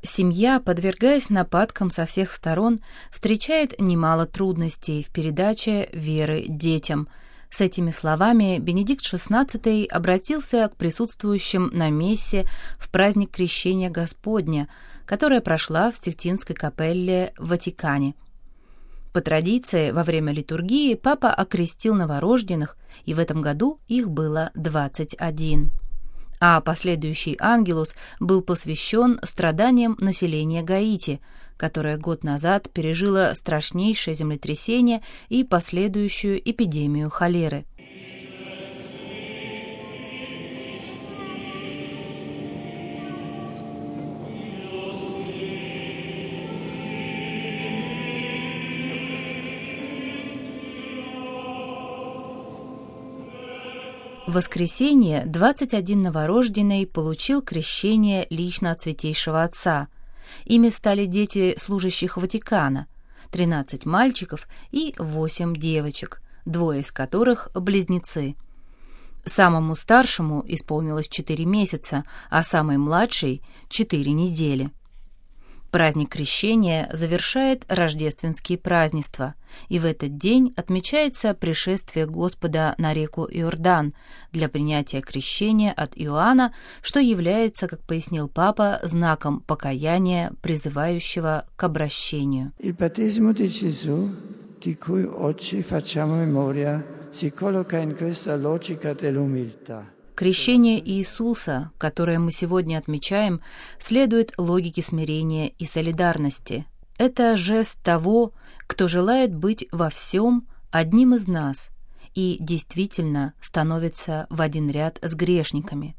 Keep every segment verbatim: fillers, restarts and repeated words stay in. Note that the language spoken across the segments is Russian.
Семья, подвергаясь нападкам со всех сторон, встречает немало трудностей в передаче веры детям. С этими словами Бенедикт шестнадцатый обратился к присутствующим на мессе в праздник Крещения Господня, которая прошла в Сикстинской капелле в Ватикане. По традиции, во время литургии папа окрестил новорожденных, и в этом году их было двадцать один. А последующий ангелус был посвящен страданиям населения Гаити, которое год назад пережило страшнейшее землетрясение и последующую эпидемию холеры. В воскресенье двадцать один новорожденный получил крещение лично от Святейшего Отца. Ими стали дети служащих Ватикана, тринадцать мальчиков и восемь девочек, двое из которых близнецы. Самому старшему исполнилось четыре месяца, а самой младшей – четыре недели. Праздник Крещения завершает рождественские празднества, и в этот день отмечается пришествие Господа на реку Иордан для принятия крещения от Иоанна, что является, как пояснил папа, знаком покаяния, призывающего к обращению. Il battesimo di Gesù, di cui oggi facciamo memoria, si colloca in questa logica dell'umiltà. Крещение Иисуса, которое мы сегодня отмечаем, следует логике смирения и солидарности. Это жест того, кто желает быть во всем одним из нас и действительно становится в один ряд с грешниками.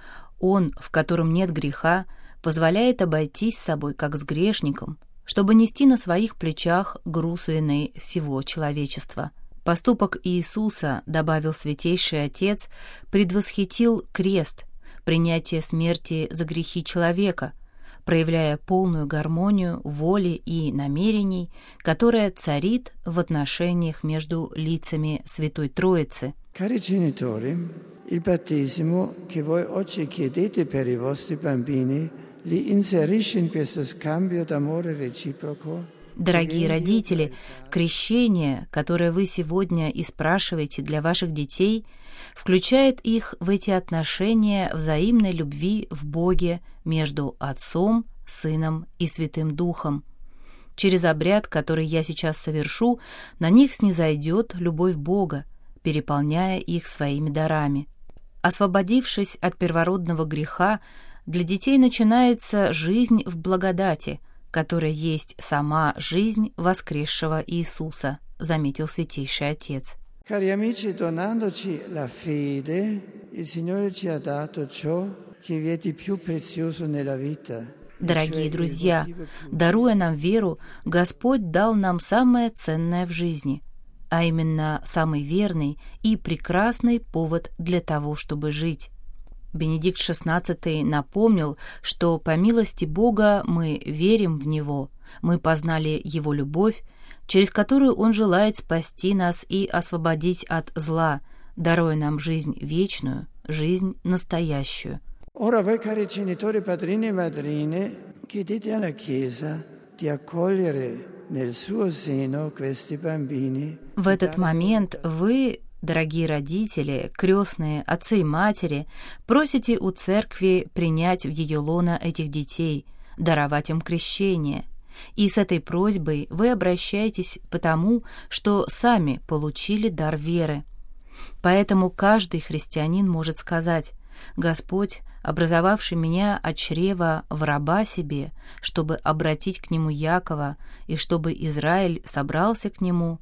Он, в котором нет греха, позволяет обойтись с собой как с грешником, чтобы нести на своих плечах груз вины всего человечества. Поступок Иисуса, добавил Святейший Отец, предвосхитил крест, принятие смерти за грехи человека, проявляя полную гармонию воли и намерений, которая царит в отношениях между лицами Святой Троицы. Cari genitori, il battesimo che voi oggi chiedete per i vostri bambini li inserisce in questo scambio d'amore reciproco. Дорогие родители, крещение, которое вы сегодня и спрашиваете для ваших детей, включает их в эти отношения взаимной любви в Боге между Отцом, Сыном и Святым Духом. Через обряд, который я сейчас совершу, на них снизойдет любовь Бога, переполняя их своими дарами. Освободившись от первородного греха, для детей начинается жизнь в благодати, которая есть сама жизнь воскресшего Иисуса, заметил Святейший Отец. Cari amici, donandoci la fede, il Signore ci ha dato ciò che vi è di più prezioso nella vita. Дорогие друзья, даруя нам веру, Господь дал нам самое ценное в жизни, а именно самый верный и прекрасный повод для того, чтобы жить. Бенедикт шестнадцатый напомнил, что по милости Бога мы верим в Него, мы познали Его любовь, через которую Он желает спасти нас и освободить от зла, даруя нам жизнь вечную, жизнь настоящую. Ora voi cari genitori, padrini e madrine, chiedete alla Chiesa di accogliere nel suo seno questi bambini. В этот момент вы, дорогие родители, крестные, отцы и матери, просите у церкви принять в ее лоно этих детей, даровать им крещение. И с этой просьбой вы обращаетесь потому, что сами получили дар веры. Поэтому каждый христианин может сказать: «Господь, образовавший меня от чрева в раба себе, чтобы обратить к нему Якова, и чтобы Израиль собрался к нему,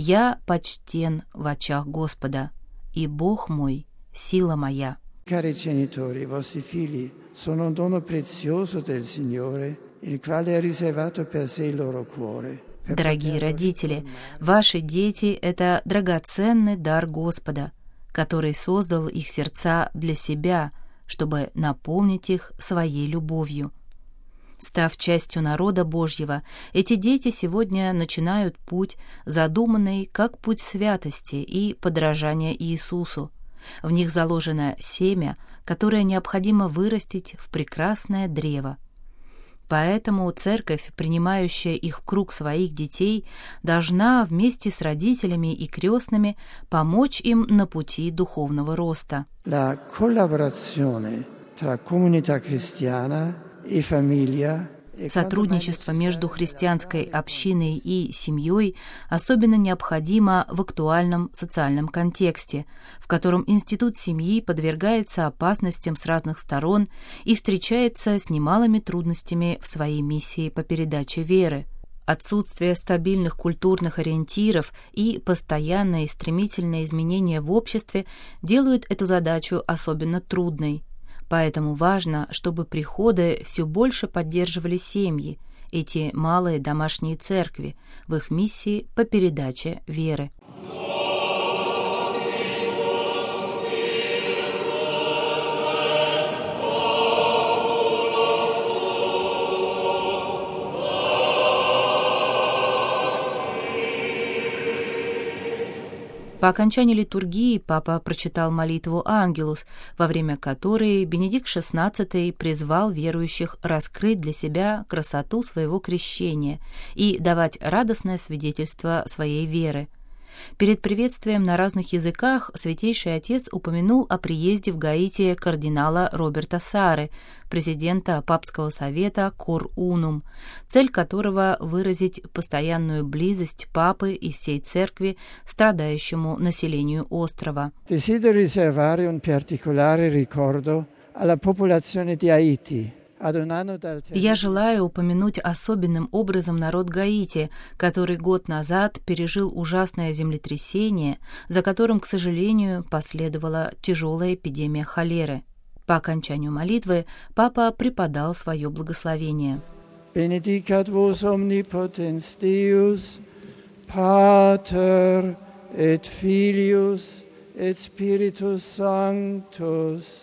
я почтен в очах Господа, и Бог мой — сила моя». Cari genitori, i vostri figli sono un dono prezioso del Signore, il quale ha riservato per sé il loro cuore. Дорогие родители, ваши дети — это драгоценный дар Господа, который создал их сердца для себя, чтобы наполнить их своей любовью. Став частью народа Божьего, эти дети сегодня начинают путь, задуманный как путь святости и подражания Иисусу. В них заложено семя, которое необходимо вырастить в прекрасное древо. Поэтому церковь, принимающая их в круг своих детей, должна вместе с родителями и крестными помочь им на пути духовного роста. La collaborazione tra comunità cristiana e famiglia. Сотрудничество между христианской общиной и семьей особенно необходимо в актуальном социальном контексте, в котором институт семьи подвергается опасностям с разных сторон и встречается с немалыми трудностями в своей миссии по передаче веры. Отсутствие стабильных культурных ориентиров и постоянное и стремительное изменение в обществе делают эту задачу особенно трудной. Поэтому важно, чтобы приходы все больше поддерживали семьи, эти малые домашние церкви, в их миссии по передаче веры. По окончании литургии папа прочитал молитву «Ангелус», во время которой Бенедикт шестнадцатый призвал верующих раскрыть для себя красоту своего крещения и давать радостное свидетельство своей веры. Перед приветствием на разных языках Святейший Отец упомянул о приезде в Гаити кардинала Роберта Сары, президента Папского совета Cor Unum, цель которого — выразить постоянную близость Папы и всей Церкви страдающему населению острова. Desidero riservare un particolare ricordo alla popolazione di Haiti. Я желаю упомянуть особенным образом народ Гаити, который год назад пережил ужасное землетрясение, за которым, к сожалению, последовала тяжелая эпидемия холеры. По окончанию молитвы папа преподал свое благословение. Benedicat vos omnipotens Deus, Pater et Filius et Spiritus Sanctus.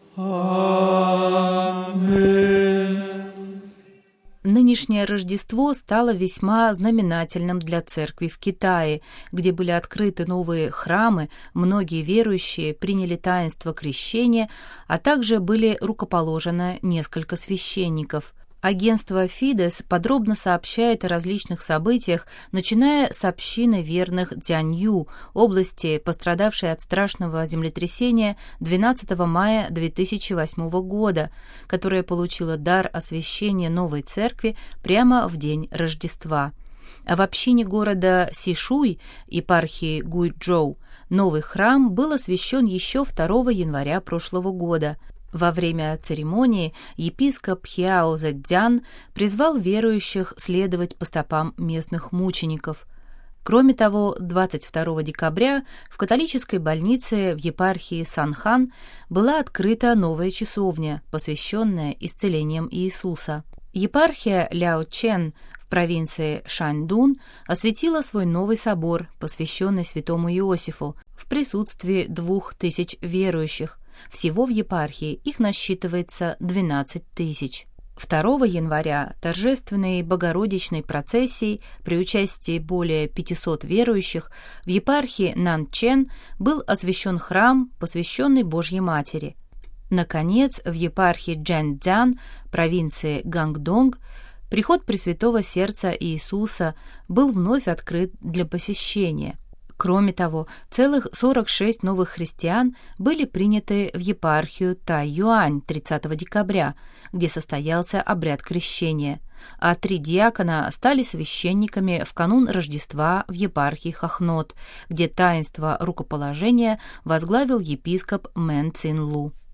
Аминь. Нынешнее Рождество стало весьма знаменательным для церкви в Китае, где были открыты новые храмы, многие верующие приняли таинство крещения, а также были рукоположено несколько священников. Агентство Фидес подробно сообщает о различных событиях, начиная с общины верных Дзянью, области, пострадавшей от страшного землетрясения двенадцатого мая две тысячи восьмого года, которая получила дар освящения новой церкви прямо в день Рождества. А в общине города Сишуй, епархии Гуйчжоу, новый храм был освящен еще второго января прошлого года. Во время церемонии епископ Хяо Зэцзян призвал верующих следовать по стопам местных мучеников. Кроме того, двадцать второго декабря в католической больнице в епархии Санхан была открыта новая часовня, посвященная исцелениям Иисуса. Епархия Ляочэн в провинции Шаньдун осветила свой новый собор, посвященный святому Иосифу, в присутствии двух тысяч верующих. Всего в епархии их насчитывается двенадцать тысяч. второго января торжественной богородичной процессией при участии более пятисот верующих в епархии Нанчэн был освящен храм, посвященный Божьей Матери. Наконец, в епархии Джэньцзян, провинции Гангдонг, приход Пресвятого Сердца Иисуса был вновь открыт для посещения. Кроме того, целых сорок шесть новых христиан были приняты в епархию Тайюань тридцатого декабря, где состоялся обряд крещения, а три диакона стали священниками в канун Рождества в епархии Хохнот, где таинство рукоположения возглавил епископ Мэн Цин Лу.